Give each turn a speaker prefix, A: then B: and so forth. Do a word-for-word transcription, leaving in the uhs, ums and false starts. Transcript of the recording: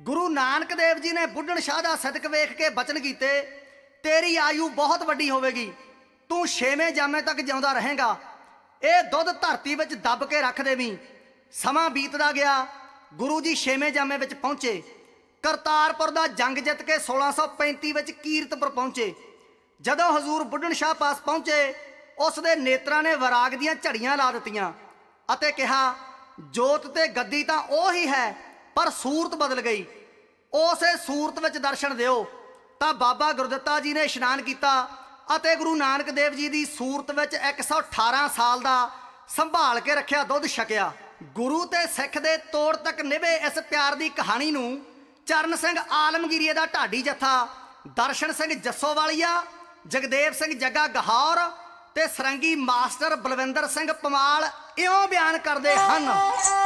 A: गुरु नानक देव जी ने बुढ़न शाह दा सदक वेख के बचन कीते, तेरी आयु बहुत वड्डी होवेगी, तू छेवें जामे तक जिउंदा रहेगा। ये दुध धरती विच दब के रख देवी। समा बीतदा गया, गुरु जी छेवें जामे विच पहुंचे। करतारपुर दा जंग जित के सोलह सौ पैंती विच कीरतपुर पहुंचे। जदों हजूर बुढ़न शाह पास पहुंचे, उस दे नेत्रां ने वराग दियां झड़ियां ला दित्तियां अते कहा, जोत ते गद्दी तां ओह ही है, पर सूरत बदल गई, उसे सूरत विच दर्शन दिओ। तां बाबा गुरदित्ता जी ने इशनान किया अते गुरु नानक देव जी की सूरत विच एक सौ अठारह साल का संभाल के रखिया दुध छकिया। गुरु ते सिख दे तोड़ तक निभे इस प्यार की कहानी नूं चरण सिंह आलमगीरीए दा ढाडी जत्था, दर्शन सिंह जस्सोवालिया, जगदेव सिंह जग्गा गहौर ते सरंगी मास्टर बलविंदर सिंह पमाल इउं बयान करते हैं।